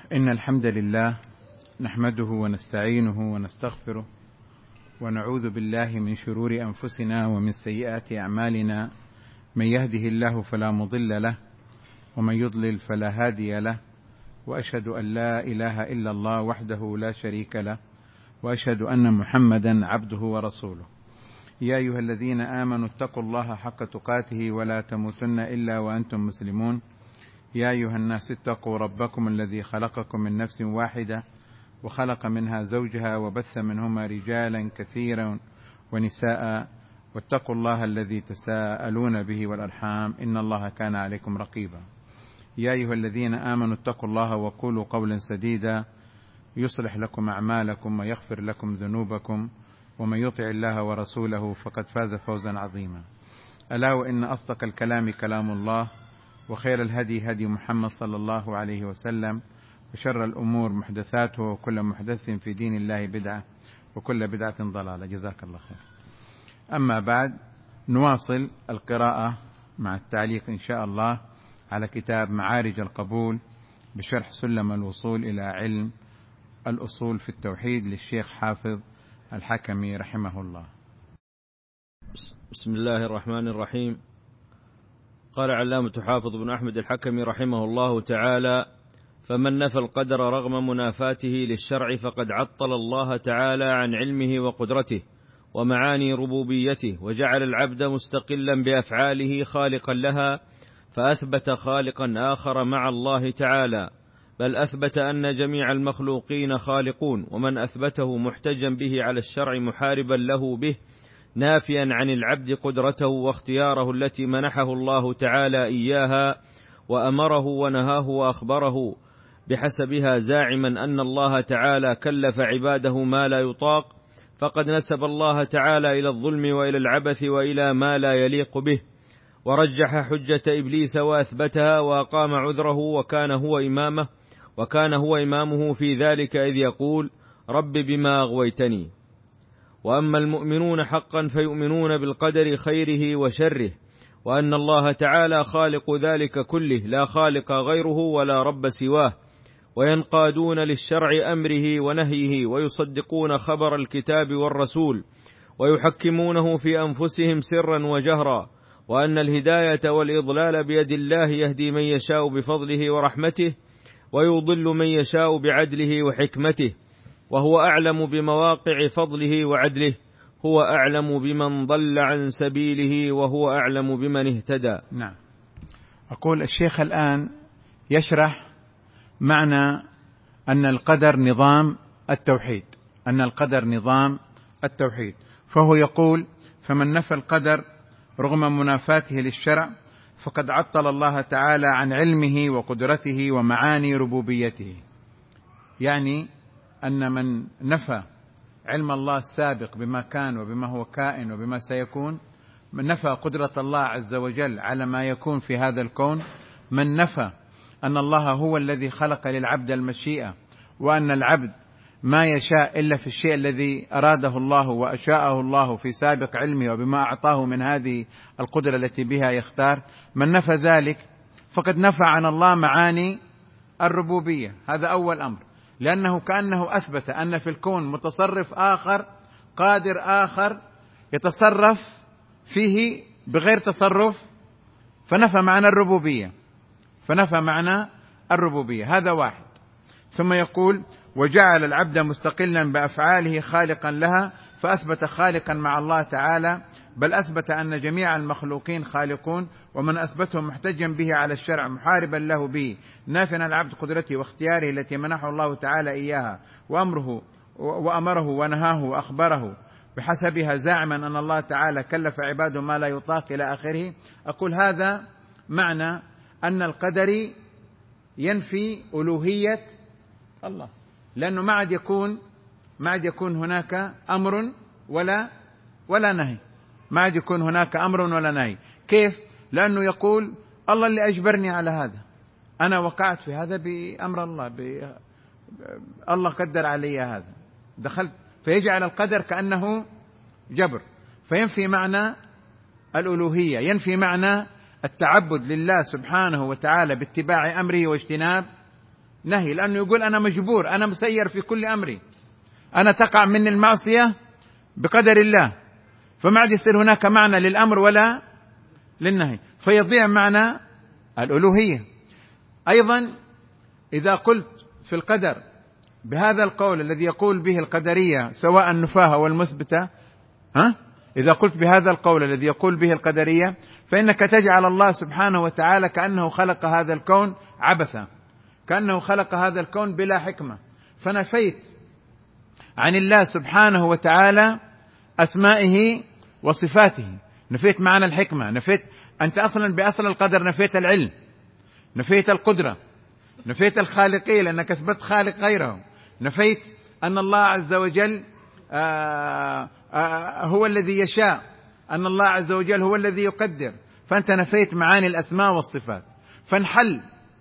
إن الحمد لله نحمده ونستعينه ونستغفره ونعوذ بالله من شرور أنفسنا ومن سيئات أعمالنا، من يهده الله فلا مضل له ومن يضلل فلا هادي له، وأشهد أن لا إله إلا الله وحده لا شريك له، وأشهد أن محمدا عبده ورسوله. يا أيها الذين آمنوا اتقوا الله حق تقاته ولا تموتن إلا وأنتم مسلمون. يا أيها الناس اتقوا ربكم الذي خلقكم من نفس واحدة وخلق منها زوجها وبث منهما رجالا كثيرا ونساء، واتقوا الله الذي تساءلون به والأرحام إن الله كان عليكم رقيبا. يا أيها الذين آمنوا اتقوا الله وقولوا قولا سديدا يصلح لكم أعمالكم ويغفر لكم ذنوبكم، ومن يطع الله ورسوله فقد فاز فوزا عظيما. ألا وإن أصدق الكلام كلام الله، وخير الهدي هدي محمد صلى الله عليه وسلم، وشر الأمور محدثاتها، وكل محدث في دين الله بدعة، وكل بدعة ضلالة. جزاك الله خير. أما بعد، نواصل القراءة مع التعليق إن شاء الله على كتاب معارج القبول بشرح سلم الوصول إلى علم الأصول في التوحيد للشيخ حافظ الحكمي رحمه الله. بسم الله الرحمن الرحيم. قال علامة حافظ بن أحمد الحكمي رحمه الله تعالى: فمن نفى القدر رغم منافاته للشرع فقد عطل الله تعالى عن علمه وقدرته ومعاني ربوبيته، وجعل العبد مستقلا بأفعاله خالقا لها، فأثبت خالقا آخر مع الله تعالى، بل أثبت أن جميع المخلوقين خالقون، ومن أثبته محتجا به على الشرع محاربا له به، نافيا عن العبد قدرته واختياره التي منحه الله تعالى إياها، وأمره ونهاه وأخبره بحسبها، زاعما أن الله تعالى كلف عباده ما لا يطاق، فقد نسب الله تعالى إلى الظلم وإلى العبث وإلى ما لا يليق به، ورجح حجة إبليس وأثبتها وأقام عذره، وكان هو إمامه في ذلك، إذ يقول: رب بما أغويتني. وأما المؤمنون حقا فيؤمنون بالقدر خيره وشره، وأن الله تعالى خالق ذلك كله، لا خالق غيره ولا رب سواه، وينقادون للشرع أمره ونهيه، ويصدقون خبر الكتاب والرسول، ويحكمونه في أنفسهم سرا وجهرا، وأن الهداية والإضلال بيد الله، يهدي من يشاء بفضله ورحمته، ويضل من يشاء بعدله وحكمته، وهو أعلم بمواقع فضله وعدله، هو أعلم بمن ضل عن سبيله، وهو أعلم بمن اهتدى. نعم. أقول الشيخ الآن يشرح معنى أن القدر نظام التوحيد، أن القدر نظام التوحيد. فهو يقول: فمن نفى القدر رغم منافاته للشرع فقد عطل الله تعالى عن علمه وقدرته ومعاني ربوبيته. يعني أن من نفى علم الله السابق بما كان وبما هو كائن وبما سيكون، من نفى قدرة الله عز وجل على ما يكون في هذا الكون، من نفى أن الله هو الذي خلق للعبد المشيئة، وأن العبد ما يشاء إلا في الشيء الذي أراده الله وأشاءه الله في سابق علمه وبما أعطاه من هذه القدرة التي بها يختار، من نفى ذلك فقد نفى عن الله معاني الربوبية. هذا أول أمر، لأنه كأنه أثبت أن في الكون متصرف آخر، قادر آخر يتصرف فيه بغير تصرف، فنفى معنى الربوبية. هذا واحد. ثم يقول: وجعل العبد مستقلا بأفعاله خالقا لها، فأثبت خالقا مع الله تعالى، بل أثبت أن جميع المخلوقين خالقون، ومن أثبته محتجا به على الشرع محاربا له به، نافيا عن العبد قدرته واختياره التي منحه الله تعالى إياها، وأمره ونهاه وأخبره بحسبها، زاعما أن الله تعالى كلف عباده ما لا يطاق إلى آخره. أقول هذا معنى أن القدر ينفي ألوهية الله، لأنه ما عاد يكون هناك أمر ولا نهي، ما عاد يكون هناك أمر ولا نهي. كيف؟ لأنه يقول: الله اللي أجبرني على هذا، أنا وقعت في هذا بأمر الله، الله قدر علي هذا، دخلت، فيجعل القدر كأنه جبر، فينفي معنى الألوهية، ينفي معنى التعبد لله سبحانه وتعالى باتباع أمره واجتناب نهي، لأنه يقول أنا مجبور، أنا مسير في كل أمري، أنا تقع مني المعصية بقدر الله، فما عاد يصير هناك معنى للأمر ولا للنهي، فيضيع معنى الألوهية. أيضا إذا قلت في القدر بهذا القول الذي يقول به القدرية سواء النفاة أو المثبتة، إذا قلت بهذا القول الذي يقول به القدرية فإنك تجعل الله سبحانه وتعالى كأنه خلق هذا الكون عبثا، كأنه خلق هذا الكون بلا حكمة، فنفيت عن الله سبحانه وتعالى أسمائه وصفاته، نفيت معنى الحكمة، نفيت أنت أصلا بأصل القدر، نفيت العلم، نفيت القدرة، نفيت الخالقية لأنك أثبت خالق غيره، نفيت أن الله عز وجل هو الذي يشاء، أن الله عز وجل هو الذي يقدر، فأنت نفيت معاني الأسماء والصفات، فانحل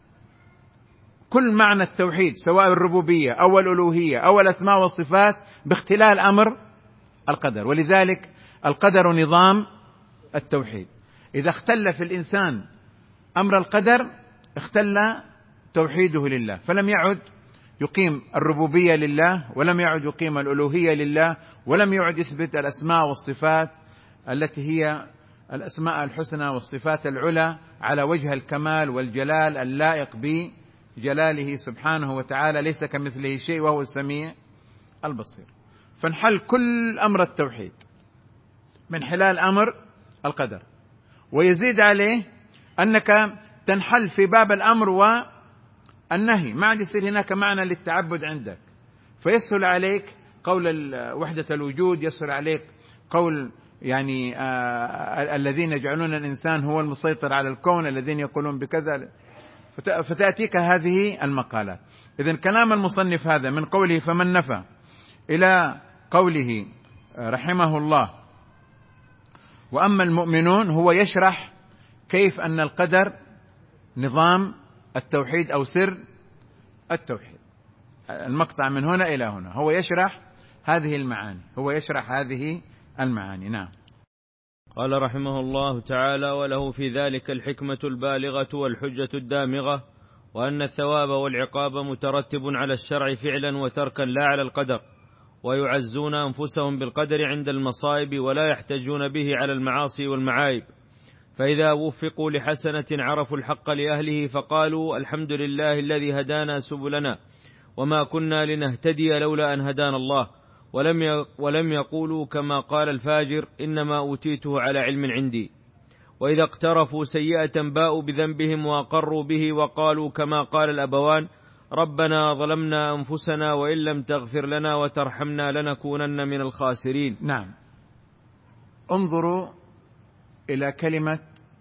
كل معنى التوحيد سواء الربوبية أو الألوهية أو الأسماء والصفات باختلال أمر القدر. ولذلك القدر نظام التوحيد، إذا اختل في الإنسان أمر القدر اختل توحيده لله، فلم يعد يقيم الربوبية لله، ولم يعد يقيم الألوهية لله، ولم يعد يثبت الأسماء والصفات التي هي الأسماء الحسنى والصفات العلى على وجه الكمال والجلال اللائق بجلاله سبحانه وتعالى، ليس كمثله شيء وهو السميع البصير. فانحل كل أمر التوحيد من حلال أمر القدر، ويزيد عليه أنك تنحل في باب الأمر والنهي، ما عاد يصير هناك معنى للتعبد عندك، فيسهل عليك قول وحدة الوجود، يسهل عليك قول يعني الذين يجعلون الإنسان هو المسيطر على الكون، الذين يقولون بكذا، فتأتيك هذه المقالات. إذن كلام المصنف هذا من قوله فمن نفى إلى قوله رحمه الله وأما المؤمنون، هو يشرح كيف أن القدر نظام التوحيد أو سر التوحيد. المقطع من هنا إلى هنا هو يشرح هذه المعاني، هو يشرح هذه المعاني. نعم. قال رحمه الله تعالى: وله في ذلك الحكمة البالغة والحجة الدامغة، وأن الثواب والعقاب مترتب على الشرع فعلا وتركا لا على القدر، ويعزون أنفسهم بالقدر عند المصائب ولا يحتجون به على المعاصي والمعايب، فإذا وفقوا لحسنة عرفوا الحق لأهله فقالوا الحمد لله الذي هدانا سبلنا وما كنا لنهتدي لولا أن هدانا الله، ولم يقولوا كما قال الفاجر إنما أوتيته على علم عندي. وإذا اقترفوا سيئة باءوا بذنبهم وأقروا به وقالوا كما قال الأبوان ربنا ظلمنا أنفسنا وإن لم تغفر لنا وترحمنا لنكونن من الخاسرين. نعم. انظروا إلى كلمة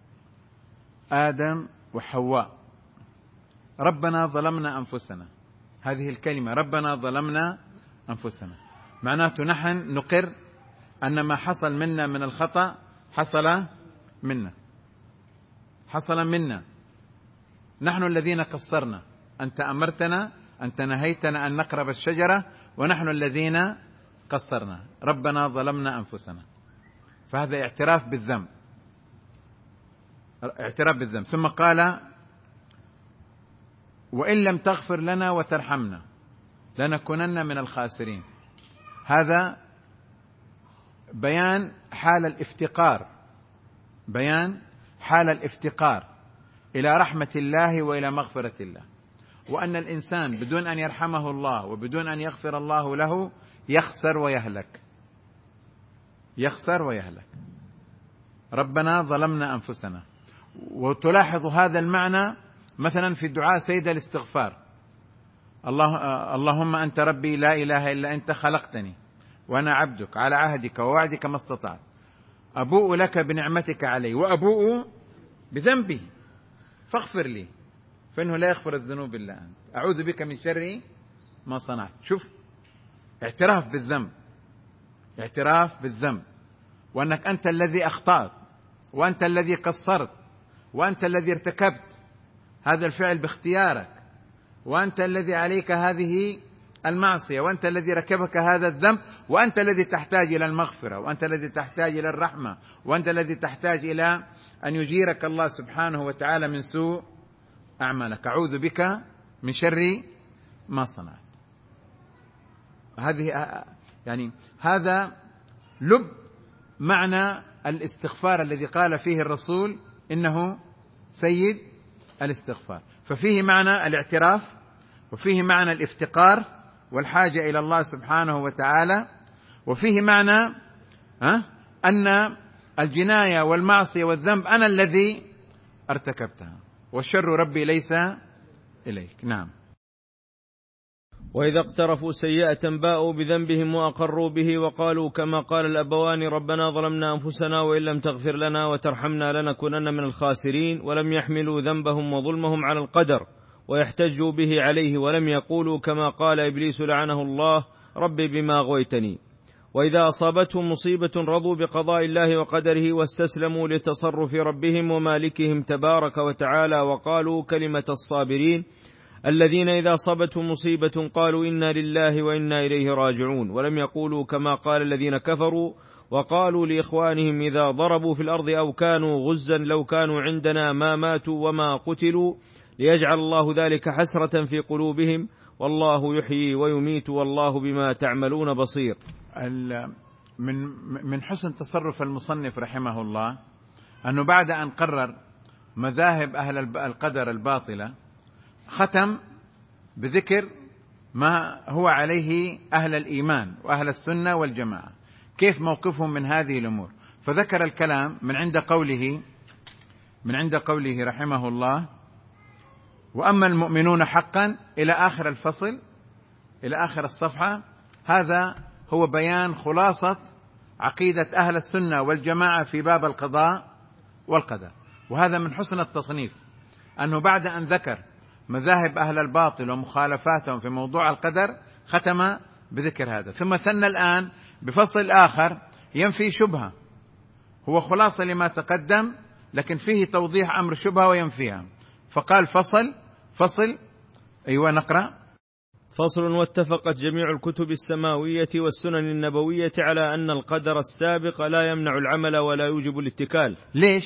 آدم وحواء، ربنا ظلمنا أنفسنا، هذه الكلمة ربنا ظلمنا أنفسنا معناته نحن نقر أن ما حصل منا من الخطأ حصل منا، نحن الذين قصرنا، أنت أمرتنا، أنت نهيتنا أن نقرب الشجرة ونحن الذين قصرنا، ربنا ظلمنا أنفسنا. فهذا اعتراف بالذنب، ثم قال وإن لم تغفر لنا وترحمنا لنكونن من الخاسرين. هذا بيان حال الافتقار إلى رحمة الله وإلى مغفرة الله، وأن الإنسان بدون أن يرحمه الله وبدون أن يغفر الله له يخسر ويهلك. ربنا ظلمنا أنفسنا. وتلاحظ هذا المعنى مثلا في دعاء سيد الاستغفار، اللهم أنت ربي لا إله إلا أنت خلقتني وأنا عبدك على عهدك ووعدك ما استطعت، أبوء لك بنعمتك علي وأبوء بذنبي فاغفر لي فإنه لا يغفر الذنوب إلا أنت، أعوذ بك من شر ما صنعت. شوف، اعتراف بالذنب، وأنك أنت الذي أخطأت وأنت الذي قصرت وأنت الذي ارتكبت هذا الفعل باختيارك، وأنت الذي عليك هذه المعصية، وأنت الذي ركبك هذا الذنب، وأنت الذي تحتاج إلى المغفرة، وأنت الذي تحتاج إلى الرحمة، وأنت الذي تحتاج إلى أن يجيرك الله سبحانه وتعالى من سوء أعمالك. أعوذ بك من شر ما صنعت. هذه يعني هذا لب معنى الاستغفار الذي قال فيه الرسول إنه سيد الاستغفار. ففيه معنى الاعتراف، وفيه معنى الافتقار والحاجة إلى الله سبحانه وتعالى، وفيه معنى أن الجناية والمعصية والذنب أنا الذي ارتكبتها، والشر ربي ليس إليك. نعم. وإذا اقترفوا سيئة باءوا بذنبهم وأقروا به وقالوا كما قال الأبوان ربنا ظلمنا أنفسنا وإن لم تغفر لنا وترحمنا لنكونن من الخاسرين، ولم يحملوا ذنبهم وظلمهم على القدر ويحتجوا به عليه، ولم يقولوا كما قال إبليس لعنه الله ربي بما أغويتني. وإذا أصابتهم مصيبة رضوا بقضاء الله وقدره واستسلموا لتصرف ربهم ومالكهم تبارك وتعالى، وقالوا كلمة الصابرين الذين إذا أصابتهم مصيبة قالوا إنا لله وإنا إليه راجعون، ولم يقولوا كما قال الذين كفروا وقالوا لإخوانهم إذا ضربوا في الأرض أو كانوا غزا لو كانوا عندنا ما ماتوا وما قتلوا ليجعل الله ذلك حسرة في قلوبهم والله يحيي ويميت والله بما تعملون بصير. من حسن تصرف المصنف رحمه الله أنه بعد أن قرر مذاهب أهل القدر الباطلة ختم بذكر ما هو عليه أهل الإيمان وأهل السنة والجماعة، كيف موقفهم من هذه الأمور. فذكر الكلام من عند قوله رحمه الله وأما المؤمنون حقا إلى آخر الفصل، إلى آخر الصفحة. هذا هو بيان خلاصة عقيدة أهل السنة والجماعة في باب القضاء والقدر. وهذا من حسن التصنيف أنه بعد أن ذكر مذاهب أهل الباطل ومخالفاتهم في موضوع القدر ختم بذكر هذا، ثم ثنى الآن بفصل آخر ينفي شبهة، هو خلاصة لما تقدم لكن فيه توضيح أمر شبهة وينفيها. فقال فصل أيوة نقرأ. فصل: واتفقت جميع الكتب السماوية والسنن النبوية على أن القدر السابق لا يمنع العمل ولا يوجب الاتكال. ليش؟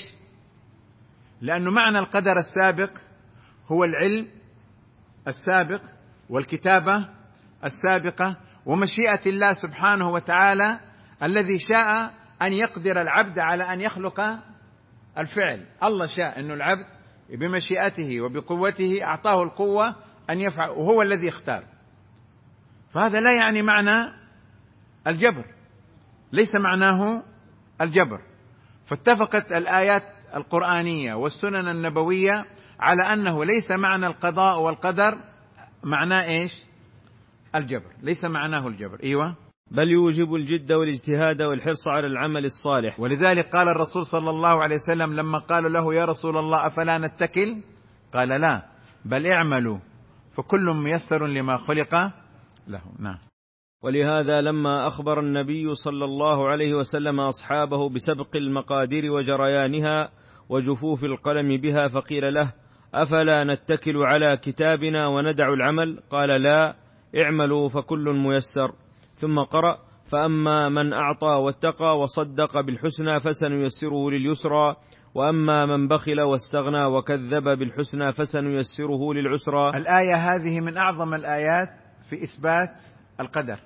لأنه معنى القدر السابق هو العلم السابق والكتابة السابقة ومشيئة الله سبحانه وتعالى الذي شاء أن يقدر العبد على أن يخلق الفعل. الله شاء أن العبد بمشيئته وبقوته أعطاه القوة أن يفعل، وهو الذي اختار. فهذا لا يعني معنى الجبر، ليس معناه الجبر. فاتفقت الآيات القرآنية والسنن النبوية على أنه ليس معنى القضاء والقدر معناه إيش؟ الجبر، ليس معناه الجبر. أيوة. بل يوجب الجد والاجتهاد والحرص على العمل الصالح. ولذلك قال الرسول صلى الله عليه وسلم لما قالوا له يا رسول الله أفلا نتكل؟ قال لا، بل اعملوا فكل ميسر لما خلق له. نعم. ولهذا لما أخبر النبي صلى الله عليه وسلم أصحابه بسبق المقادير وجريانها وجفوف القلم بها فقيل له أفلا نتكل على كتابنا وندع العمل؟ قال لا، اعملوا فكل ميسر. ثم قرأ فأما من أعطى واتقى وصدق بالحسنى فسنيسره لليسرى وأما من بخل واستغنى وكذب بالحسنى فسنيسره للعسرى. الآية هذه من أعظم الآيات في إثبات القدر.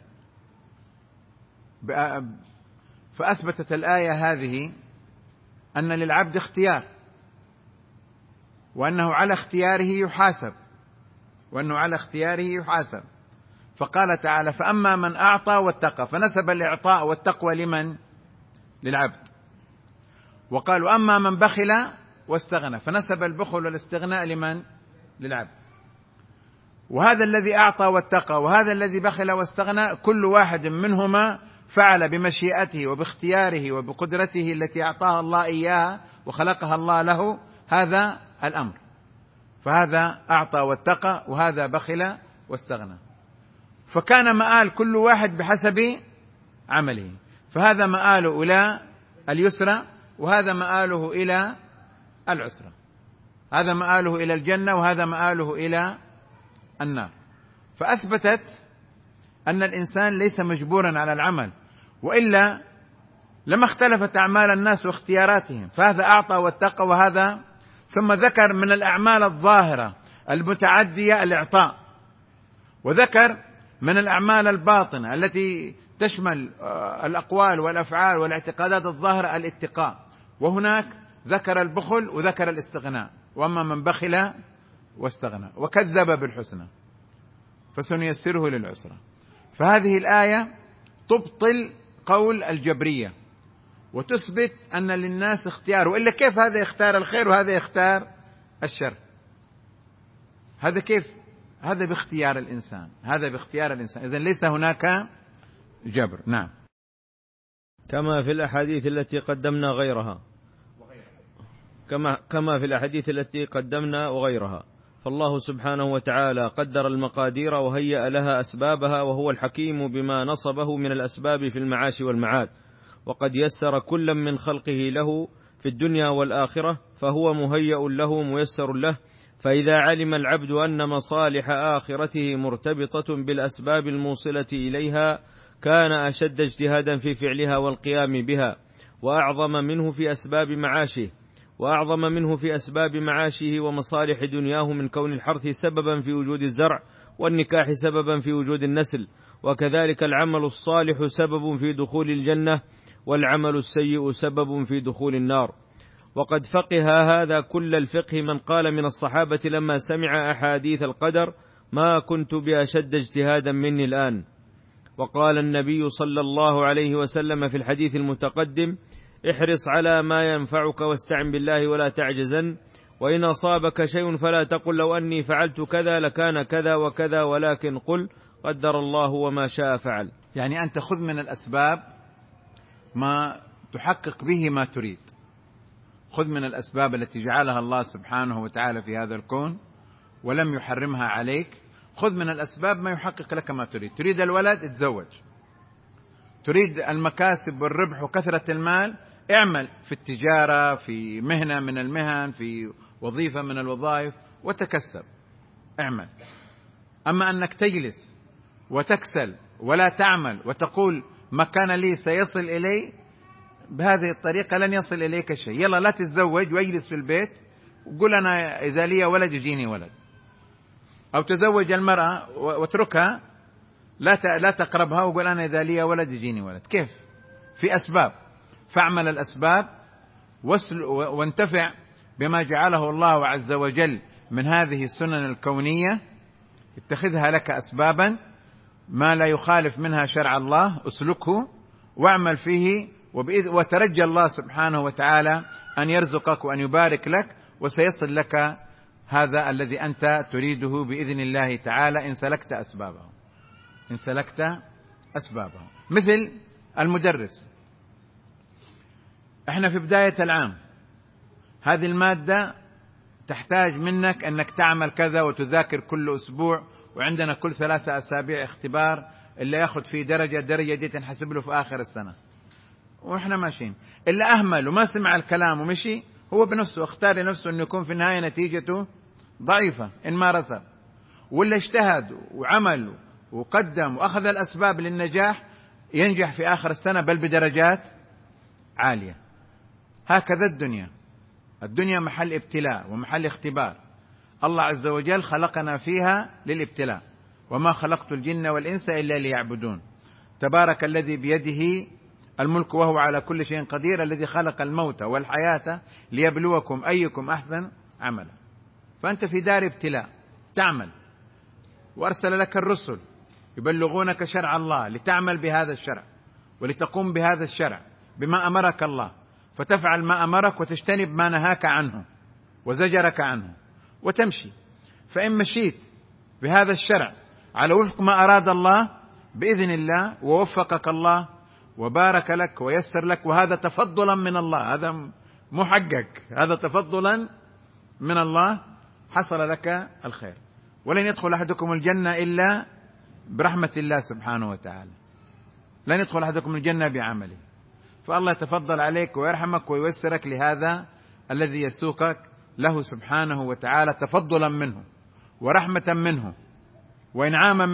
فأثبتت الآية هذه أن للعبد اختيار، وأنه على اختياره يحاسب. فقال تعالى فأما من أعطى واتقى، فنسب الإعطاء والتقوى لمن؟ للعبد. وقالوا أما من بخل واستغنى، فنسب البخل والاستغناء لمن؟ للعبد. وهذا الذي أعطى واتقى وهذا الذي بخل واستغنى كل واحد منهما فعل بمشيئته وباختياره وبقدرته التي أعطاها الله إياها وخلقها الله له هذا الأمر. فهذا أعطى واتقى وهذا بخل واستغنى، فكان مآل كل واحد بحسب عمله. فهذا مآله إلى اليسرى وهذا مآله إلى العسرى، هذا مآله إلى الجنة وهذا مآله إلى النار. فأثبتت أن الإنسان ليس مجبورا على العمل، وإلا لما اختلفت أعمال الناس واختياراتهم. فهذا أعطى واتقى وهذا. ثم ذكر من الأعمال الظاهرة المتعدية الإعطاء، وذكر من الأعمال الباطنة التي تشمل الأقوال والأفعال والاعتقادات الظاهرة الاتقاء، وهناك ذكر البخل وذكر الاستغناء، وأما من بخل واستغنى وكذب بالحسنى فسنيسره للعسرى. فهذه الآية تبطل قول الجبرية وتثبت أن للناس اختيار، وإلا كيف هذا يختار الخير وهذا يختار الشر؟ هذا كيف؟ هذا باختيار الإنسان، هذا باختيار الإنسان، إذن ليس هناك جبر. نعم. كما في الأحاديث التي قدمنا غيرها، كما في الأحاديث التي قدمنا وغيرها، فالله سبحانه وتعالى قدر المقادير وهيأ لها أسبابها، وهو الحكيم بما نصبه من الأسباب في المعاش والمعاد، وقد يسر كلا من خلقه له في الدنيا والآخرة، فهو مهيأ له ميسر له. فإذا علم العبد أن مصالح آخرته مرتبطة بالأسباب الموصلة إليها كان أشد اجتهادا في فعلها والقيام بها، وأعظم منه في أسباب معاشه ومصالح دنياه، من كون الحرث سببا في وجود الزرع، والنكاح سببا في وجود النسل، وكذلك العمل الصالح سبب في دخول الجنة، والعمل السيء سبب في دخول النار. وقد فقه هذا كل الفقه من قال من الصحابة لما سمع أحاديث القدر: ما كنت بأشد اجتهادا مني الآن. وقال النبي صلى الله عليه وسلم في الحديث المتقدم: احرص على ما ينفعك واستعن بالله ولا تعجزن، وإن أصابك شيء فلا تقل لو أني فعلت كذا لكان كذا وكذا، ولكن قل قدر الله وما شاء فعل. يعني أنت خذ من الأسباب ما تحقق به ما تريد، خذ من الأسباب التي جعلها الله سبحانه وتعالى في هذا الكون ولم يحرمها عليك، خذ من الأسباب ما يحقق لك ما تريد. تريد الولد، اتزوج. تريد المكاسب والربح وكثرة المال، اعمل في التجارة، في مهنة من المهن، في وظيفة من الوظائف، وتكسب، اعمل. أما أنك تجلس وتكسل ولا تعمل وتقول ما كان لي سيصل إلي، بهذه الطريقة لن يصل إليك شيء. يلا لا تتزوج واجلس في البيت وقول أنا إذا لي ولد يجيني ولد، أو تزوج المرأة واتركها لا تقربها وقول أنا إذا لي ولد يجيني ولد. كيف؟ في أسباب، فاعمل الأسباب وانتفع بما جعله الله عز وجل من هذه السنن الكونية، اتخذها لك أسبابا، ما لا يخالف منها شرع الله اسلكه واعمل فيه، وترجى الله سبحانه وتعالى أن يرزقك وأن يبارك لك، وسيصل لك هذا الذي أنت تريده بإذن الله تعالى إن سلكت أسبابه. مثل المدرس، احنا في بداية العام، هذه المادة تحتاج منك أنك تعمل كذا وتذاكر كل أسبوع، وعندنا كل 3 أسابيع اختبار اللي ياخذ فيه درجة دي تنحسب له في آخر السنة، وإحنا ماشيين. اللي أهمل وما سمع الكلام ومشي هو بنفسه اختار لنفسه أنه يكون في النهاية نتيجته ضعيفة إن ما رسب، واللي اجتهد وعمل وقدم وأخذ الأسباب للنجاح ينجح في آخر السنة بل بدرجات عالية. هكذا الدنيا محل ابتلاء ومحل اختبار، الله عز وجل خلقنا فيها للابتلاء، وما خلقت الجن والإنس إلا ليعبدون. تبارك الذي بيده الملك وهو على كل شيء قدير، الذي خلق الموت والحياة ليبلوكم أيكم أحسن عملا. فأنت في دار ابتلاء تعمل، وأرسل لك الرسل يبلغونك شرع الله لتعمل بهذا الشرع ولتقوم بهذا الشرع بما أمرك الله، فتفعل ما أمرك وتجتنب ما نهاك عنه وزجرك عنه وتمشي. فإن مشيت بهذا الشرع على وفق ما أراد الله بإذن الله ووفقك الله وبارك لك ويسر لك، وهذا تفضلا من الله، هذا محقق، هذا تفضلا من الله، حصل لك الخير. ولن يدخل أحدكم الجنة إلا برحمة الله سبحانه وتعالى، لن يدخل أحدكم الجنة بعمله، فالله يتفضل عليك ويرحمك وييسرك لهذا الذي يسوقك له سبحانه وتعالى، تفضلا منه ورحمة منه وإنعاما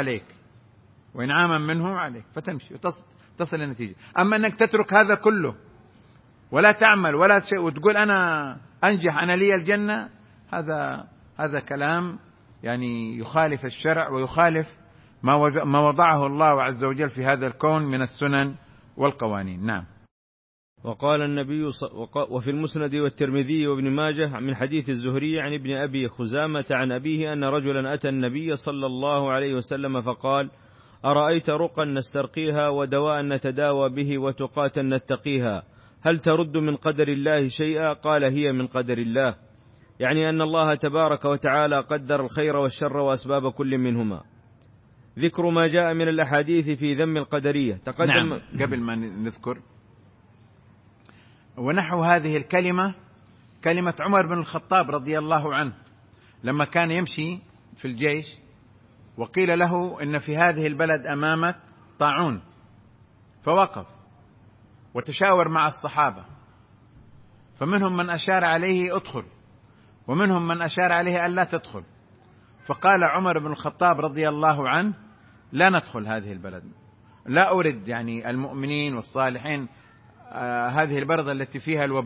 منه عليك، فتمشي وتصل النتيجة. أما أنك تترك هذا كله ولا تعمل ولا شيء وتقول أنا أنجح، أنا لي الجنة، هذا كلام يعني يخالف الشرع ويخالف ما وضعه الله عز وجل في هذا الكون من السنن والقوانين. نعم. وقال النبي وفي المسند والترمذي وابن ماجه من حديث الزهري عن ابن أبي خزامة عن أبيه أن رجلا أتى النبي صلى الله عليه وسلم فقال: أرأيت رقا نسترقيها ودواء نتداوى به وتقاة نتقيها، هل ترد من قدر الله شيئا؟ قال: هي من قدر الله، يعني أن الله تبارك وتعالى قدر الخير والشر وأسباب كل منهما. ذكر ما جاء من الأحاديث في ذم القدرية تقدم. نعم. قبل ما نذكر، ونحو هذه الكلمة كلمة عمر بن الخطاب رضي الله عنه لما كان يمشي في الجيش وقيل له إن في هذه البلد أمامك طاعون، فوقف وتشاور مع الصحابة، فمنهم من أشار عليه ادخل ومنهم من أشار عليه ألا تدخل، فقال عمر بن الخطاب رضي الله عنه: لا ندخل هذه البلد، لا أرد يعني المؤمنين والصالحين هذه البلد التي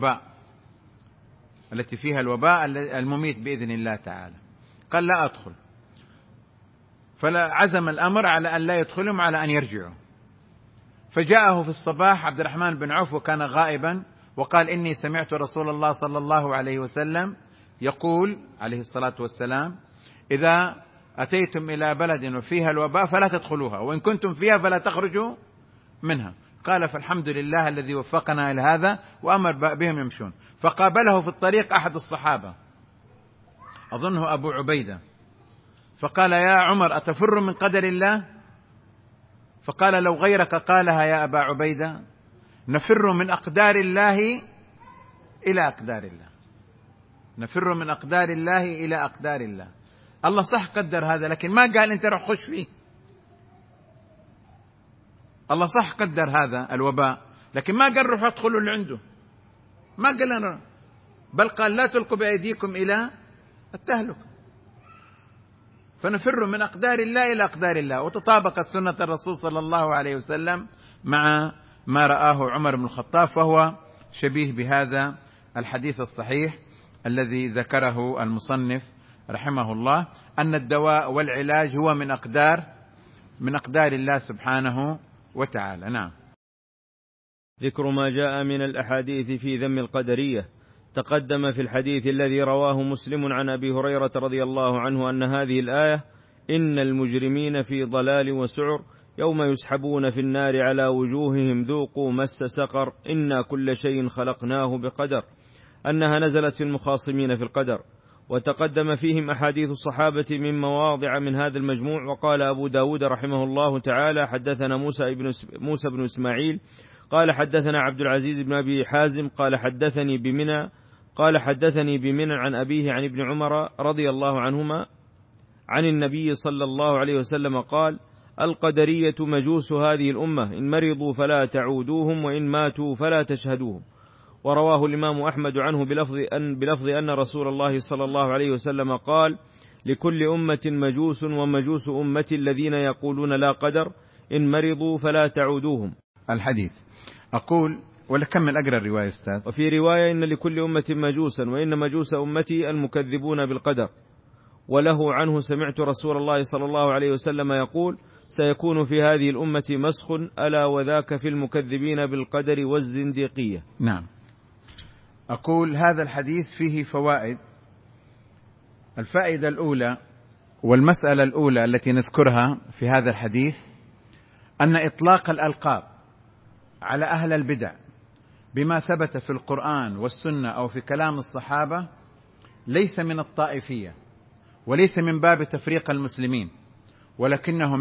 فيها الوباء المميت بإذن الله تعالى. قال: لا أدخل. فلا عزم الأمر على أن لا يدخلهم، على أن يرجعوا. فجاءه في الصباح عبد الرحمن بن عوف وكان غائبا وقال: إني سمعت رسول الله صلى الله عليه وسلم يقول عليه الصلاة والسلام: إذا أتيتم إلى بلد وفيها الوباء فلا تدخلوها، وإن كنتم فيها فلا تخرجوا منها. قال: فالحمد لله الذي وفقنا إلى هذا، وأمر بهم يمشون. فقابله في الطريق أحد الصحابة أظنه أبو عبيدة، فقال: يا عمر أتفر من قدر الله؟ فقال: لو غيرك قالها يا أبا عبيدة، نفر من أقدار الله إلى أقدار الله، نفر من أقدار الله إلى أقدار الله. الله صح قدر هذا، لكن ما قال أنت روح خش فيه. الله صح قدر هذا الوباء، لكن ما قال روح ادخلوا اللي عنده، ما قال أنا، بل قال: لا تلقوا بأيديكم إلى التهلكة. فنفر من أقدار الله إلى أقدار الله. وتطابقت سنة الرسول صلى الله عليه وسلم مع ما رآه عمر بن الخطاب، فهو شبيه بهذا الحديث الصحيح الذي ذكره المصنف رحمه الله، أن الدواء والعلاج هو من أقدار الله سبحانه وتعالى. نعم. ذكر ما جاء من الأحاديث في ذم القدرية تقدم في الحديث الذي رواه مسلم عن أبي هريرة رضي الله عنه أن هذه الآية: إن المجرمين في ضلال وسعر يوم يسحبون في النار على وجوههم ذوقوا مس سقر إنا كل شيء خلقناه بقدر، أنها نزلت في المخاصمين في القدر. وتقدم فيهم أحاديث الصحابة من مواضع من هذا المجموع. وقال أبو داود رحمه الله تعالى: حدثنا موسى بن إسماعيل قال حدثنا عبد العزيز بن أبي حازم قال حدثني بمنى عن أبيه عن ابن عمر رضي الله عنهما عن النبي صلى الله عليه وسلم قال: القدرية مجوس هذه الأمة، إن مرضوا فلا تعودوهم وإن ماتوا فلا تشهدوهم. ورواه الإمام أحمد عنه بلفظ أن رسول الله صلى الله عليه وسلم قال: لكل أمة مجوس، ومجوس أمتي الذين يقولون لا قدر، إن مرضوا فلا تعودوهم. الحديث. أقول ولكمل أقرأ الرواية أستاذ. وفي رواية: إن لكل أمة مجوسا، وإن مجوس أمتي المكذبون بالقدر. وله عنه: سمعت رسول الله صلى الله عليه وسلم يقول: سيكون في هذه الأمة مسخ، ألا وذاك في المكذبين بالقدر والزنديقية. نعم. أقول هذا الحديث فيه فوائد. الفائدة الأولى والمسألة الأولى التي نذكرها في هذا الحديث أن إطلاق الألقاب على أهل البدع بما ثبت في القرآن والسنة أو في كلام الصحابة ليس من الطائفية، وليس من باب تفريق المسلمين، ولكنه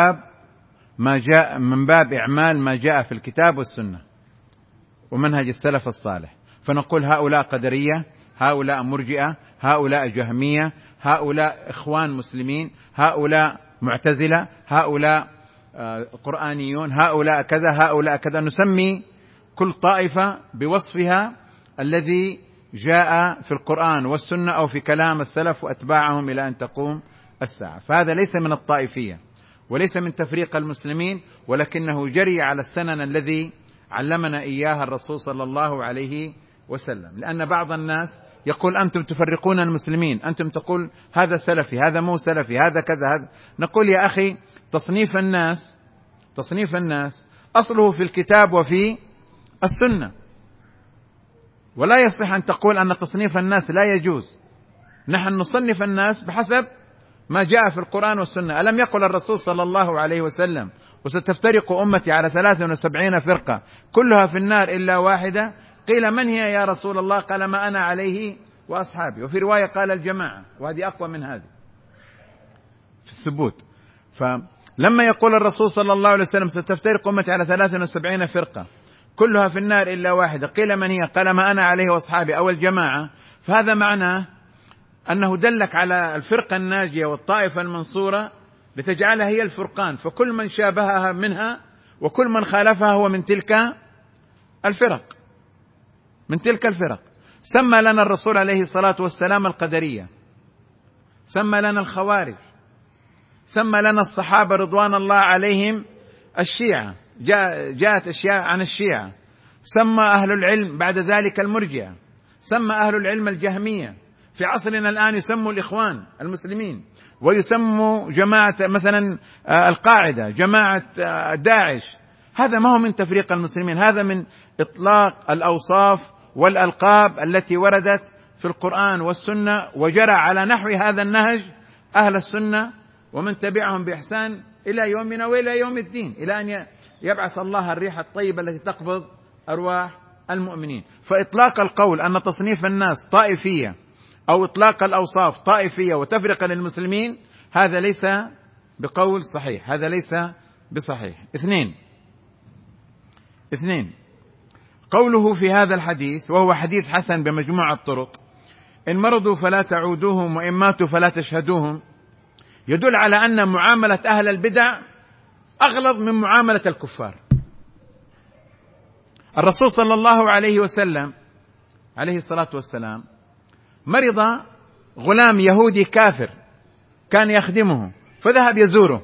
من باب إعمال ما جاء في الكتاب والسنة ومنهج السلف الصالح. فنقول هؤلاء قدرية، هؤلاء مرجئة، هؤلاء جهمية، هؤلاء إخوان مسلمين، هؤلاء معتزلة، هؤلاء قرآنيون، هؤلاء كذا، هؤلاء كذا. نسمي كل طائفة بوصفها الذي جاء في القرآن والسنة أو في كلام السلف وأتباعهم إلى أن تقوم الساعة. فهذا ليس من الطائفية وليس من تفريق المسلمين، ولكنه جري على السنن الذي علمنا إياها الرسول صلى الله عليه وسلم. لأن بعض الناس يقول أنتم تفرقون المسلمين، أنتم تقول هذا سلفي، هذا مو سلفي، هذا كذا، هذا. نقول يا أخي تصنيف الناس أصله في الكتاب وفي السنة، ولا يصح أن تقول أن تصنيف الناس لا يجوز. نحن نصنف الناس بحسب ما جاء في القرآن والسنة. ألم يقل الرسول صلى الله عليه وسلم وستفترق أمتي على 73 فرقة كلها في النار إلا واحدة؟ قيل من هي يا رسول الله؟ قال ما أنا عليه وأصحابي. وفي رواية قال الجماعة، وهذه أقوى من هذه في الثبوت. فلما يقول الرسول صلى الله عليه وسلم ستفترق أمتي على 73 فرقة كلها في النار إلا واحدة، قيل من هي؟ قال ما أنا عليه وأصحابي أو الجماعة. فهذا معناه أنه دلك على الفرقة الناجية والطائفة المنصورة لتجعلها هي الفرقان، فكل من شابهها منها وكل من خالفها هو من تلك الفرق. سمى لنا الرسول عليه الصلاة والسلام القدرية، سمى لنا الخوارج، سمى لنا الصحابة رضوان الله عليهم الشيعة، جاءت أشياء عن الشيعة. سمى أهل العلم بعد ذلك المرجئة، سمى أهل العلم الجهمية. في عصرنا الآن يسموا الإخوان المسلمين، ويسموا جماعة مثلا القاعدة، جماعة داعش. هذا ما هو من تفريق المسلمين، هذا من إطلاق الأوصاف والألقاب التي وردت في القرآن والسنة، وجرى على نحو هذا النهج أهل السنة ومن تبعهم بإحسان إلى يومنا وإلى يوم الدين، إلى أن يبعث الله الريح الطيبة التي تقبض أرواح المؤمنين. فإطلاق القول أن تصنيف الناس طائفية أو إطلاق الأوصاف طائفية وتفرقة للمسلمين هذا ليس بقول صحيح، هذا ليس بصحيح. اثنين، قوله في هذا الحديث وهو حديث حسن بمجموع الطرق: إن مرضوا فلا تعودوهم وإن ماتوا فلا تشهدوهم، يدل على أن معاملة أهل البدع أغلظ من معاملة الكفار. الرسول صلى الله عليه وسلم عليه الصلاة والسلام مرض غلام يهودي كافر كان يخدمه، فذهب يزوره،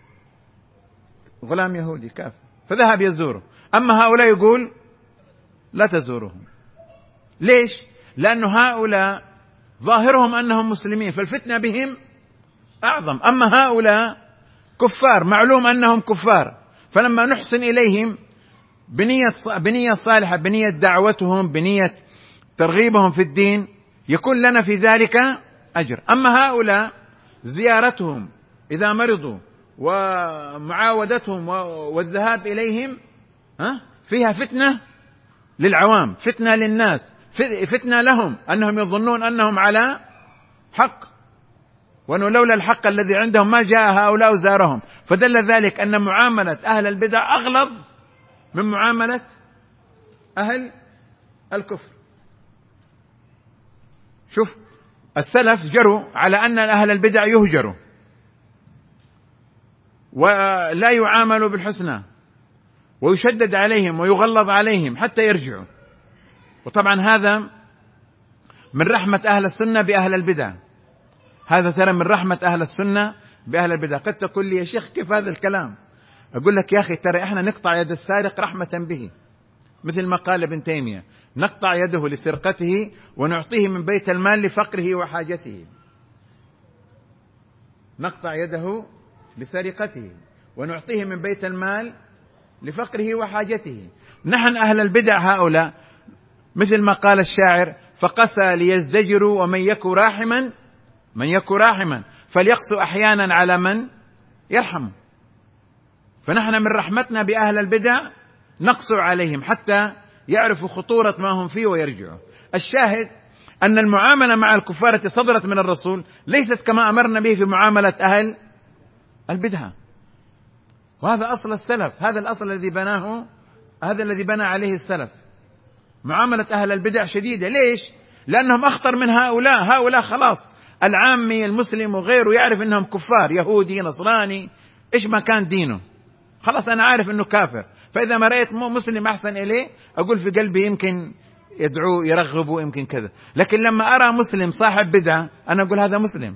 غلام يهودي كافر فذهب يزوره. أما هؤلاء يقول لا تزورهم. ليش؟ لأن هؤلاء ظاهرهم أنهم مسلمين فالفتنة بهم أعظم، أما هؤلاء كفار معلوم أنهم كفار، فلما نحسن إليهم بنية صالحة، بنية دعوتهم، بنية ترغيبهم في الدين، يكون لنا في ذلك أجر. أما هؤلاء زيارتهم إذا مرضوا ومعاودتهم والذهاب إليهم فيها فتنة للعوام، فتنة للناس، فتنة لهم أنهم يظنون أنهم على حق، وأنه لولا الحق الذي عندهم ما جاء هؤلاء زارهم. فدل ذلك أن معاملة أهل البدع أغلظ من معاملة أهل الكفر. شوف، السلف جروا على أن أهل البدع يهجروا ولا يعاملوا بالحسنى ويشدد عليهم ويغلظ عليهم حتى يرجعوا. وطبعا هذا من رحمة أهل السنة بأهل البدع، هذا ترى من رحمة أهل السنة بأهل البدع. قد تقول لي يا شيخ كيف هذا الكلام؟ أقول لك يا أخي ترى إحنا نقطع يد السارق رحمة به، مثل ما قال ابن تيمية: نقطع يده لسرقته ونعطيه من بيت المال لفقره وحاجته. نقطع يده لسرقته ونعطيه من بيت المال لفقره وحاجته. نحن أهل البدع هؤلاء مثل ما قال الشاعر: فقسى ليزدجروا ومن يك راحما فليقسوا أحيانا على من يرحم. فنحن من رحمتنا بأهل البدع نقسو عليهم حتى يعرفوا خطورة ما هم فيه ويرجعوا. الشاهد أن المعاملة مع الكفار التي صدرت من الرسول ليست كما أمرنا به في معاملة أهل البدع، وهذا أصل السلف، هذا الأصل الذي بنى عليه السلف. معاملة أهل البدع شديدة. ليش؟ لأنهم أخطر من هؤلاء خلاص العامي المسلم وغيره يعرف أنهم كفار، يهودي نصراني إيش ما كان دينه، خلاص أنا عارف أنه كافر. فإذا ما رأيت مسلم أحسن إليه أقول في قلبي يمكن يدعو يرغبه يمكن كذا، لكن لما أرى مسلم صاحب بدعة أنا أقول هذا مسلم.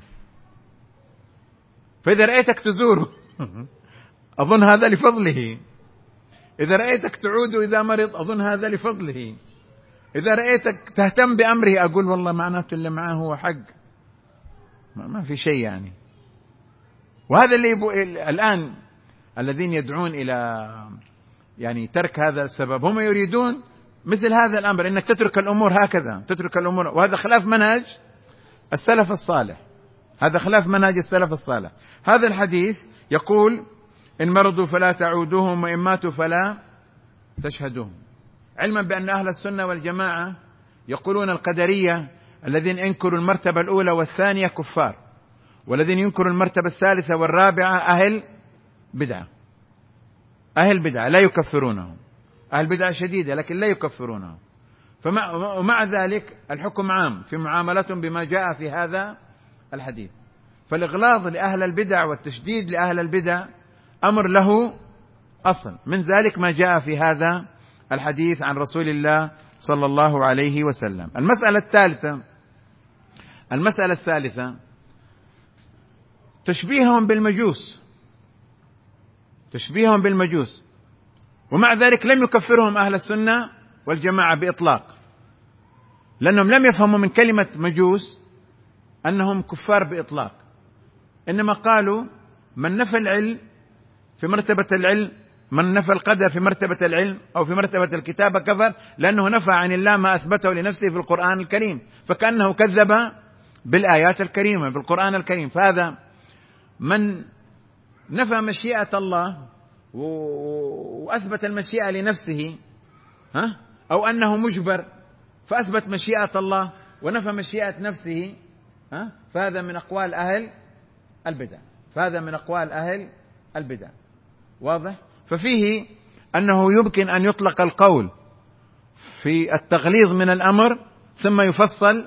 فإذا رأيتك تزوره أظن هذا لفضله، إذا رأيتك تعود إذا مرض أظن هذا لفضله. إذا رأيتك تهتم بأمره أقول والله معناته اللي معاه هو حق، ما في شيء يعني. وهذا اللي الآن الذين يدعون إلى يعني ترك هذا السبب هم يريدون مثل هذا الأمر، إنك تترك الأمور هكذا، تترك الأمور، وهذا خلاف منهج السلف الصالح، هذا خلاف منهج السلف الصالح. هذا الحديث يقول إن مرضوا فلا تعودوهم وإن ماتوا فلا تشهدوهم، علما بأن أهل السنة والجماعة يقولون القدرية الذين ينكروا المرتبة الأولى والثانية كفار، والذين ينكروا المرتبة الثالثة والرابعة أهل بدعة، أهل بدعة لا يكفرونهم، أهل بدعة شديدة لكن لا يكفرونهم. ومع ذلك الحكم عام في معاملتهم بما جاء في هذا الحديث. فالإغلاظ لأهل البدع والتشديد لأهل البدع أمر له أصل، من ذلك ما جاء في هذا الحديث عن رسول الله صلى الله عليه وسلم. المسألة الثالثة تشبيههم بالمجوس، ومع ذلك لم يكفرهم أهل السنة والجماعة بإطلاق، لأنهم لم يفهموا من كلمة مجوس أنهم كفار بإطلاق، إنما قالوا من نفى العلم في مرتبة العلم، من نفى القدر في مرتبة العلم أو في مرتبة الكتابة كفر، لأنه نفى عن الله ما أثبته لنفسه في القرآن الكريم، فكأنه كذب بالآيات الكريمة بالقرآن الكريم. فهذا من نفى مشيئة الله وأثبت المشيئة لنفسه، أو أنه مجبر فأثبت مشيئة الله ونفى مشيئة نفسه، فهذا من أقوال أهل البدع، واضح؟ ففيه أنه يمكن أن يطلق القول في التغليظ من الأمر ثم يفصل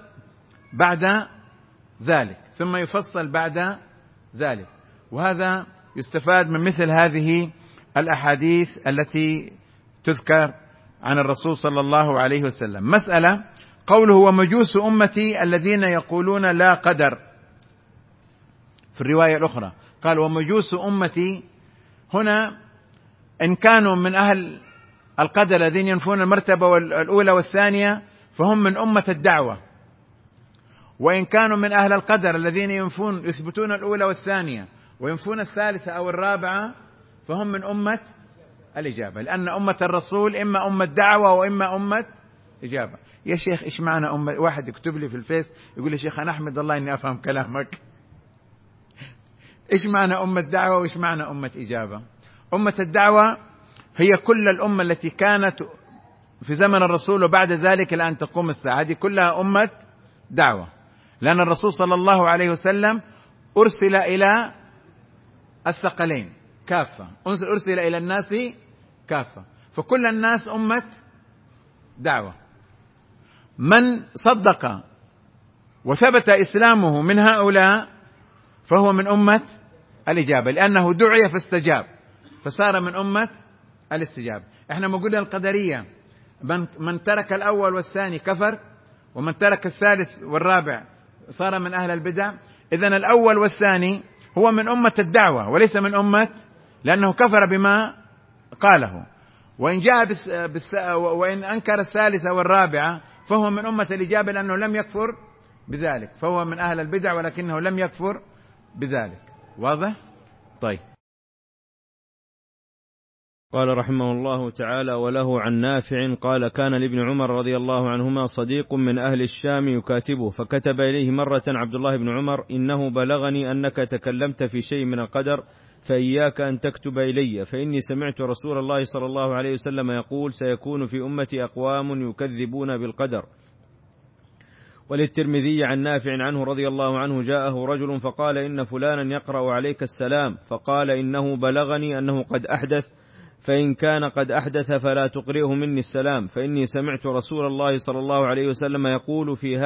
بعد ذلك، وهذا يستفاد من مثل هذه الأحاديث التي تذكر عن الرسول صلى الله عليه وسلم. مسألة قوله ومجوس أمتي الذين يقولون لا قدر، في الرواية الأخرى قال ومجوس أمتي، هنا إن كانوا من أهل القدر الذين ينفون المرتبة الأولى والثانية فهم من أمة الدعوة، وإن كانوا من أهل القدر الذين يثبتون الأولى والثانية وينفون الثالثة أو الرابعة فهم من أمة الإجابة، لأن أمة الرسول إما أمة دعوة وإما أمة إجابة. يا شيخ إيش معنى أمة؟ واحد يكتب لي في الفيس يقول لي شيخ أنا أحمد الله إني أفهم كلامك، إيش معنى أمة دعوة وإيش معنى أمة إجابة؟ أمة الدعوة هي كل الأمة التي كانت في زمن الرسول وبعد ذلك إلى أن تقوم الساعة، هذه كلها أمة دعوة، لأن الرسول صلى الله عليه وسلم أرسل إلى الثقلين كافة، أرسل إلى الناس كافة، فكل الناس أمة دعوة. من صدق وثبت إسلامه من هؤلاء فهو من أمة الإجابة، لأنه دعي فاستجاب فصار من أمة الاستجابة. احنا ما قلنا القدرية من ترك الأول والثاني كفر، ومن ترك الثالث والرابع صار من أهل البدع. إذن الأول والثاني هو من أمة الدعوة وليس من أمة، لأنه كفر بما قاله، وإن أنكر الثالثة والرابعة فهو من أمة الإجابة لأنه لم يكفر بذلك، فهو من أهل البدع ولكنه لم يكفر بذلك. واضح؟ طيب. قال رحمه الله تعالى وله عن نافع قال كان لابن عمر رضي الله عنهما صديق من أهل الشام يكاتبه، فكتب إليه مرة عبد الله بن عمر إنه بلغني أنك تكلمت في شيء من القدر فإياك أن تكتب إلي، فإني سمعت رسول الله صلى الله عليه وسلم يقول سيكون في أمتي أقوام يكذبون بالقدر. وللترمذي عن نافع عنه رضي الله عنه جاءه رجل فقال إن فلانا يقرأ عليك السلام، فقال إنه بلغني أنه قد أحدث، فإن كان قد أحدث فلا تقرئه مني السلام، فإني سمعت رسول الله صلى الله عليه وسلم يقول في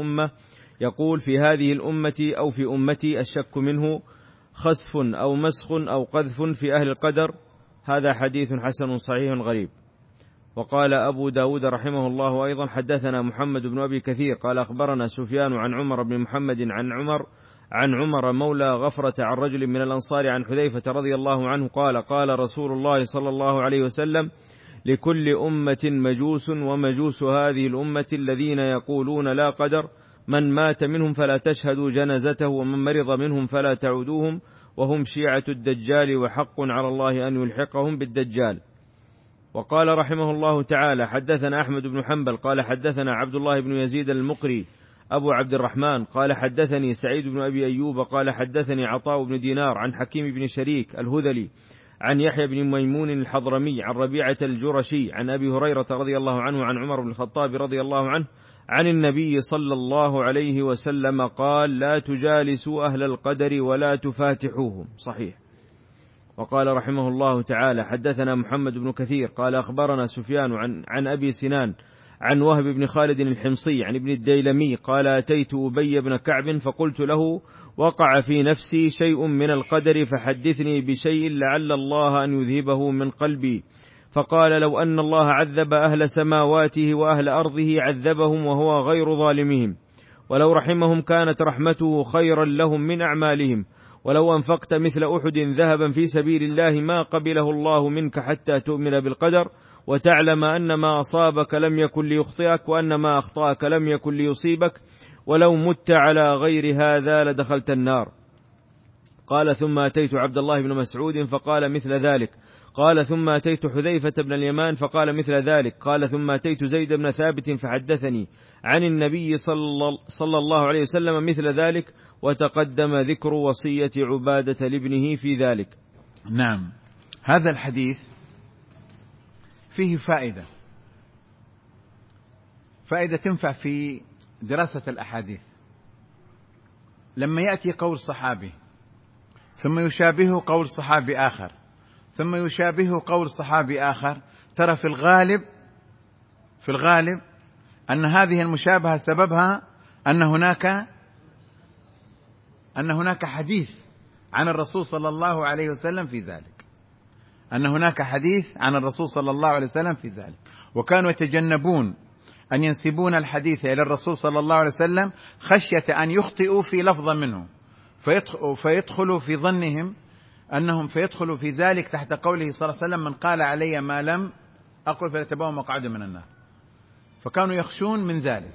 هذه الأمة أو في أمتي الشك منه خسف أو مسخ أو قذف في أهل القدر. هذا حديث حسن صحيح غريب. وقال أبو داود رحمه الله أيضا حدثنا محمد بن أبي كثير قال أخبرنا سفيان عن عمر بن محمد عن عمر مولى غفرة عن رجل من الأنصار عن حذيفة رضي الله عنه قال قال رسول الله صلى الله عليه وسلم لكل أمة مجوس، ومجوس هذه الأمة الذين يقولون لا قدر، من مات منهم فلا تشهدوا جنازته، ومن مرض منهم فلا تعودوهم، وهم شيعة الدجال، وحق على الله أن يلحقهم بالدجال. وقال رحمه الله تعالى: حدثنا أحمد بن حنبل قال حدثنا عبد الله بن يزيد المقري أبو عبد الرحمن قال حدثني سعيد بن أبي أيوب قال حدثني عطاء بن دينار عن حكيم بن شريك الهذلي عن يحيى بن ميمون الحضرمي عن ربيعة الجرشي عن أبي هريرة رضي الله عنه عن عمر بن الخطاب رضي الله عنه عن النبي صلى الله عليه وسلم قال: لا تجالسوا أهل القدر ولا تفاتحوهم. صحيح. وقال رحمه الله تعالى: حدثنا محمد بن كثير قال أخبرنا سفيان عن أبي سنان عن وهب بن خالد الحمصي عن ابن الديلمي قال: أتيت أبي بن كعب فقلت له: وقع في نفسي شيء من القدر فحدثني بشيء لعل الله أن يذهبه من قلبي. فقال: لو أن الله عذب أهل سماواته وأهل أرضه عذبهم وهو غير ظالمهم، ولو رحمهم كانت رحمته خيرا لهم من أعمالهم، ولو أنفقت مثل أحد ذهبا في سبيل الله ما قبله الله منك حتى تؤمن بالقدر وتعلم أن ما أصابك لم يكن ليخطئك وأن ما أخطأك لم يكن ليصيبك، ولو مت على غير هذا لدخلت النار. قال: ثم أتيت عبد الله بن مسعود فقال مثل ذلك. قال: ثم أتيت حذيفة بن اليمان فقال مثل ذلك. قال: ثم أتيت زيد بن ثابت فحدثني عن النبي صلى الله عليه وسلم مثل ذلك، وتقدم ذكر وصية عبادة لابنه في ذلك. نعم، هذا الحديث فيه فائدة تنفع في دراسة الأحاديث. لما يأتي قول صحابي ثم يشابهه قول صحابي آخر ثم يشابهه قول صحابي آخر، ترى في الغالب أن هذه المشابهة سببها أن هناك حديث عن الرسول صلى الله عليه وسلم في ذلك، وكانوا يتجنبون أن ينسبون الحديث إلى الرسول صلى الله عليه وسلم خشية أن يخطئوا في لفظ منه فيدخلوا في ظنهم أنهم فيدخلوا في ذلك تحت قوله صلى الله عليه وسلم: من قال علي ما لم أقل فليتبوأ مقعده من النار. فكانوا يخشون من ذلك.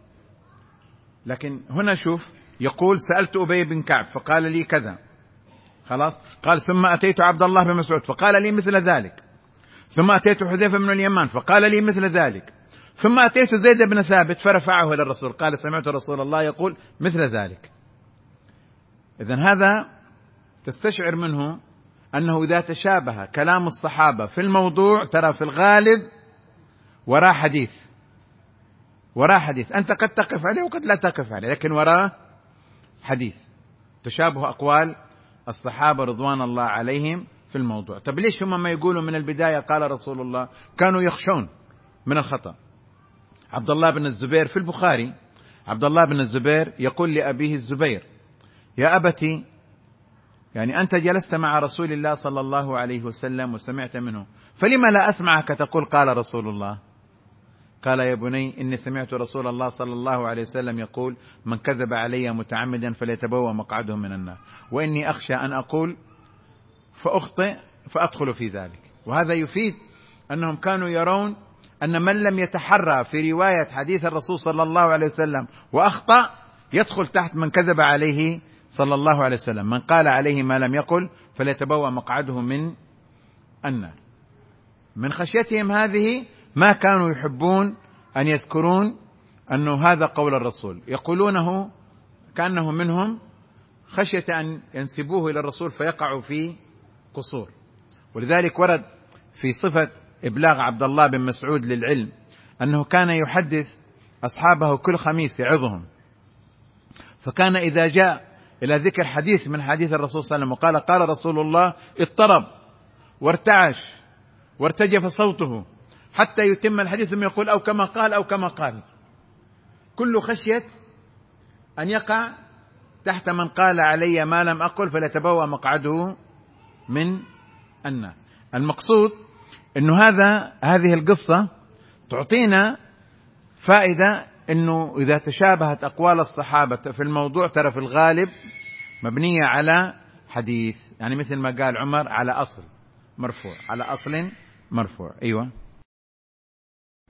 لكن هنا شوف، يقول: سألت أبي بن كعب فقال لي كذا، خلاص. قال: ثم أتيت عبد الله بن مسعود فقال لي مثل ذلك، ثم أتيت حذيفة بن اليمان فقال لي مثل ذلك، ثم أتيت زيد بن ثابت فرفعه إلى الرسول قال: سمعت رسول الله يقول مثل ذلك. إذن هذا تستشعر منه أنه إذا تشابه كلام الصحابة في الموضوع، ترى في الغالب وراء حديث أنت قد تقف عليه وقد لا تقف عليه، لكن وراء حديث تشابه أقوال الصحابة رضوان الله عليهم في الموضوع. طب ليش هم ما يقولوا من البداية قال رسول الله؟ كانوا يخشون من الخطأ. عبد الله بن الزبير في البخاري، عبد الله بن الزبير يقول لأبيه الزبير: يا أبتي، يعني أنت جلست مع رسول الله صلى الله عليه وسلم وسمعت منه، فلما لا أسمعك تقول قال رسول الله؟ قال: يا بني، إني سمعت رسول الله صلى الله عليه وسلم يقول: من كذب علي متعمدا فليتبوأ مقعده من النار، وإني أخشى أن أقول فأخطئ فأدخل في ذلك. وهذا يفيد أنهم كانوا يرون أن من لم يتحرى في رواية حديث الرسول صلى الله عليه وسلم وأخطأ يدخل تحت من كذب عليه صلى الله عليه وسلم. من قال عليه ما لم يقل فليتبوأ مقعده من النار. من خشيتهم هذه ما كانوا يحبون أن يذكرون أنه هذا قول الرسول، يقولونه كأنه منهم خشية أن ينسبوه إلى الرسول فيقعوا في قصور. ولذلك ورد في صفة إبلاغ عبد الله بن مسعود للعلم أنه كان يحدث أصحابه كل خميس يعظهم، فكان إذا جاء إلى ذكر حديث من حديث الرسول صلى الله عليه وسلم وقال قال رسول الله اضطرب وارتعش وارتجف صوته حتى يتم الحديث، ثم يقول أو كما قال أو كما قال، كل خشية أن يقع تحت من قال علي ما لم أقل فليتبوأ مقعده من النار. المقصود أنه هذه القصة تعطينا فائدة، أنه إذا تشابهت أقوال الصحابة في الموضوع ترى في الغالب مبنية على حديث، يعني مثل ما قال عمر على أصل مرفوع، على أصل مرفوع. أيوة.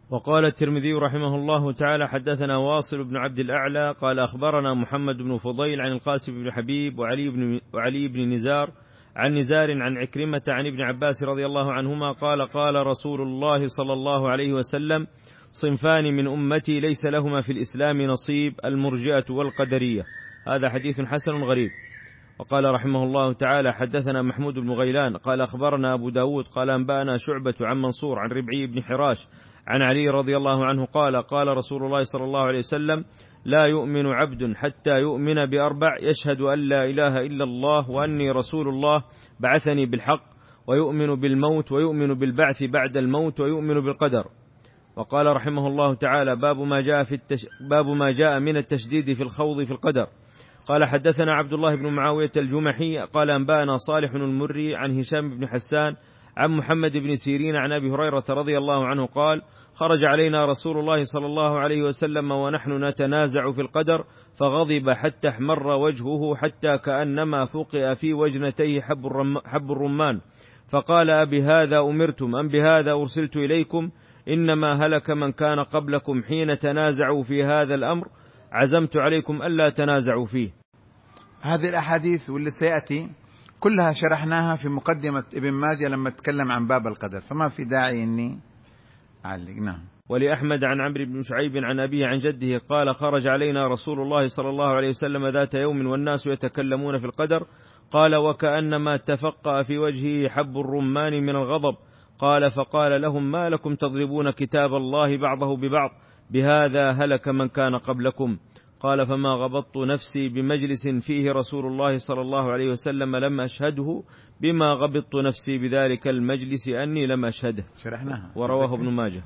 وقال الترمذي رحمه الله تعالى: حدثنا واصل بن عبد الأعلى قال أخبرنا محمد بن فضيل عن القاسم بن حبيب وعلي بن نزار عن نزار عن عكرمة عن ابن عباس رضي الله عنهما قال: قال رسول الله صلى الله عليه وسلم: صنفان من أمتي ليس لهما في الإسلام نصيب، المرجئة والقدرية. هذا حديث حسن غريب. وقال رحمه الله تعالى: حدثنا محمود بن غيلان قال أخبرنا أبو داود قال أنبأنا شعبة عن منصور عن ربعي بن حراش عن علي رضي الله عنه قال: قال رسول الله صلى الله عليه وسلم: لا يؤمن عبد حتى يؤمن بأربع: يشهد أن لا إله إلا الله وأني رسول الله بعثني بالحق، ويؤمن بالموت، ويؤمن بالبعث بعد الموت، ويؤمن بالقدر. وقال رحمه الله تعالى: باب ما جاء من التشديد في الخوض في القدر. قال: حدثنا عبد الله بن معاوية الجمحي قال أنبأنا صالح المري عن هشام بن حسان عن محمد بن سيرين عن أبي هريرة رضي الله عنه قال: خرج علينا رسول الله صلى الله عليه وسلم ونحن نتنازع في القدر، فغضب حتى احمر وجهه حتى كأنما فقئ في وجنتيه حب الرمان، فقال: أبهذا أمرتم أم بهذا أرسلت إليكم؟ إنما هلك من كان قبلكم حين تنازعوا في هذا الأمر، عزمت عليكم ألا تنازعوا فيه. هذه الأحاديث واللي سيأتي كلها شرحناها في مقدمة ابن ماجه لما تكلم عن باب القدر، فما في داعي إني أعلق. نعم. ولأحمد عن عمرو بن شعيب عن أبيه عن جده قال: خرج علينا رسول الله صلى الله عليه وسلم ذات يوم والناس يتكلمون في القدر، قال: وكأنما تفقأ في وجهه حب الرمان من الغضب. قال: فقال لهم: ما لكم تضربون كتاب الله بعضه ببعض؟ بهذا هلك من كان قبلكم. قال: فما غبطت نفسي بمجلس فيه رسول الله صلى الله عليه وسلم لم أشهده بما غبطت نفسي بذلك المجلس أني لم أشهده. شرحناها. ورواه ابن ماجه.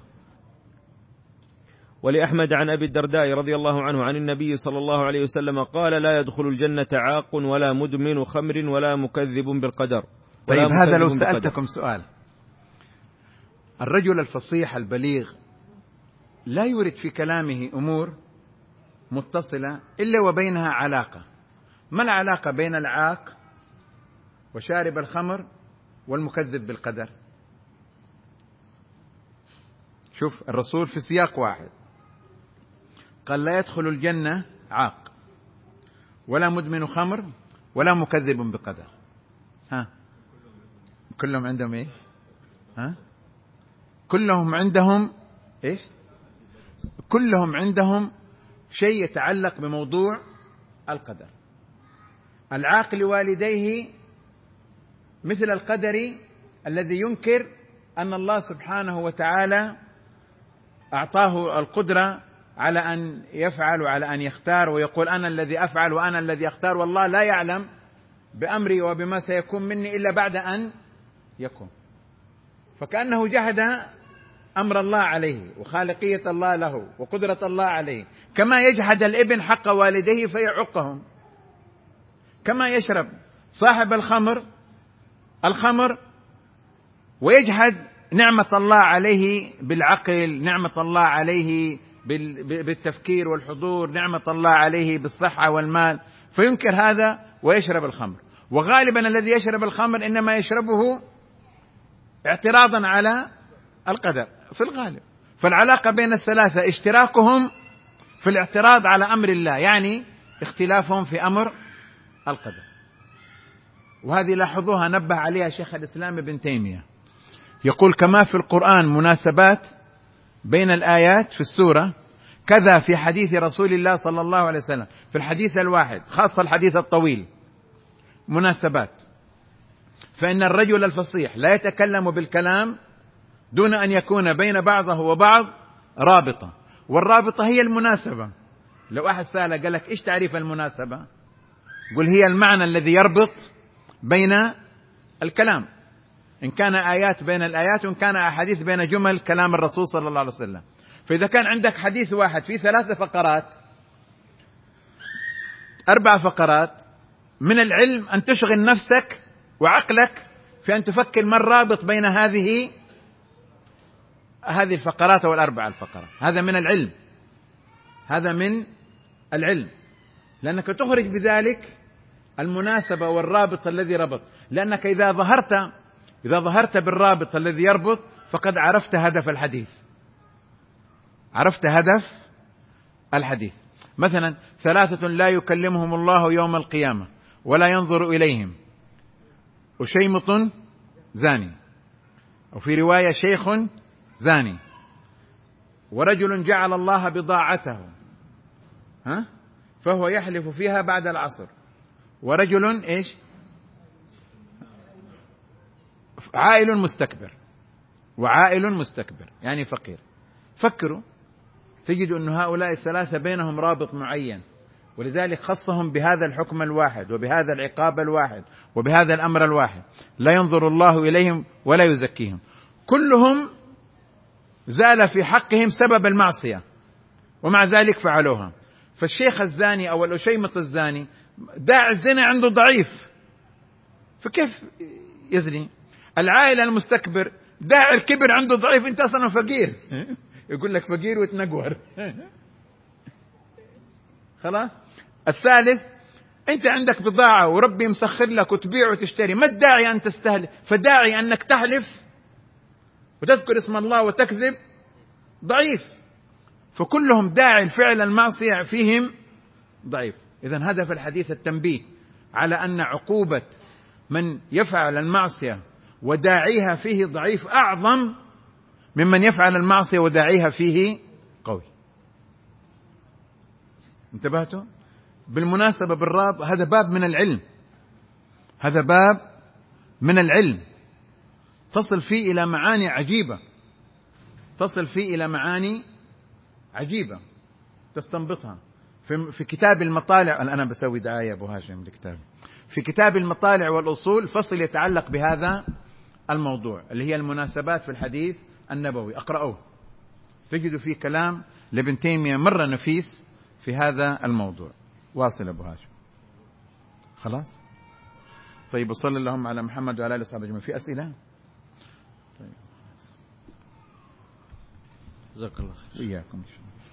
ولأحمد عن أبي الدرداء رضي الله عنه عن النبي صلى الله عليه وسلم قال: لا يدخل الجنة عاق ولا مدمن خمر ولا مكذب بالقدر. طيب، هذا لو سألتكم سؤال: الرجل الفصيح البليغ لا يورد في كلامه أمور متصلة إلا وبينها علاقة. ما العلاقة بين العاق وشارب الخمر والمكذب بالقدر؟ شوف، الرسول في سياق واحد قال: لا يدخل الجنة عاق ولا مدمن خمر ولا مكذب بقدر. كلهم عندهم ايش؟ كلهم عندهم ايش؟ كلهم عندهم شيء يتعلق بموضوع القدر. العاق لوالديه مثل القدري الذي ينكر أن الله سبحانه وتعالى أعطاه القدرة على أن يفعل وعلى أن يختار، ويقول: أنا الذي أفعل وأنا الذي أختار، والله لا يعلم بأمري وبما سيكون مني إلا بعد أن يكون. فكأنه جحد أمر الله عليه وخالقية الله له وقدرة الله عليه، كما يجحد الابن حق والديه فيعقهم، كما يشرب صاحب الخمر ويجحد نعمة الله عليه بالعقل، نعمة الله عليه بالتفكير والحضور، نعمة الله عليه بالصحة والمال، فينكر هذا ويشرب الخمر. وغالبا الذي يشرب الخمر إنما يشربه اعتراضا على القدر في الغالب. فالعلاقة بين الثلاثة اشتراكهم في الاعتراض على أمر الله، يعني اختلافهم في أمر القدر. وهذه لاحظوها نبه عليها شيخ الإسلام ابن تيمية، يقول: كما في القرآن مناسبات بين الآيات في السورة، كذا في حديث رسول الله صلى الله عليه وسلم في الحديث الواحد، خاصة الحديث الطويل، مناسبات. فإن الرجل الفصيح لا يتكلم بالكلام دون أن يكون بين بعضه وبعض رابطة، والرابطة هي المناسبة. لو أحد سأل قال لك: إيش تعريف المناسبة؟ قل: هي المعنى الذي يربط بين الكلام، إن كان آيات بين الآيات، وإن كان أحاديث بين جمل كلام الرسول صلى الله عليه وسلم. فإذا كان عندك حديث واحد فيه 3 فقرات 4 فقرات، من العلم أن تشغل نفسك وعقلك في أن تفكر ما الرابط بين هذه الفقرات أو ال4 الفقرات. هذا من العلم، هذا من العلم، لأنك تخرج بذلك المناسبة والرابط الذي ربط. لأنك إذا ظهرت بالرابط الذي يربط فقد عرفت هدف الحديث. عرفت هدف الحديث. مثلا 3 لا يكلمهم الله يوم القيامة ولا ينظر إليهم، وشيمط زاني، وفي رواية شيخ زاني، ورجل جعل الله بضاعته فهو يحلف فيها بعد العصر، ورجل إيش عائل مستكبر، وعائل مستكبر يعني فقير. فكروا تجدوا أن هؤلاء الثلاثة بينهم رابط معين، ولذلك خصهم بهذا الحكم الواحد وبهذا العقاب الواحد وبهذا الأمر الواحد. لا ينظر الله إليهم ولا يزكيهم. كلهم زال في حقهم سبب المعصية ومع ذلك فعلوها. فالشيخ الزاني أو الأشيمط الزاني داعي الزنا عنده ضعيف، فكيف يزني؟ العائل المستكبر داعي الكبر عنده ضعيف، انت اصلا فقير يقول لك فقير وتنقور خلاص. الثالث انت عندك بضاعة وربي مسخر لك وتبيع وتشتري، ما الداعي ان تستهلك، فداعي انك تحلف وتذكر اسم الله وتكذب ضعيف. فكلهم داعي الفعل المعصية فيهم ضعيف. إذن هدف الحديث التنبيه على أن عقوبة من يفعل المعصية وداعيها فيه ضعيف أعظم ممن يفعل المعصية وداعيها فيه قوي. انتبهتوا؟ بالمناسبة بالرابط، هذا باب من العلم، هذا باب من العلم تصل فيه إلى معاني عجيبة، تصل فيه إلى معاني عجيبة تستنبطها. في كتاب المطالع، أنا بسوي دعاية أبو هاشم لكتاب، في كتاب المطالع والأصول فصل يتعلق بهذا الموضوع اللي هي المناسبات في الحديث النبوي، أقرأوه تجدوا فيه كلام لابن تيمية مرة نفيس في هذا الموضوع. واصل أبو هاشم. خلاص طيب، وصلى اللهم على محمد وعلى آله وصحبه أجمعين. في أسئلة؟ طيب جزاك الله خير. وإياكم إن شاء الله.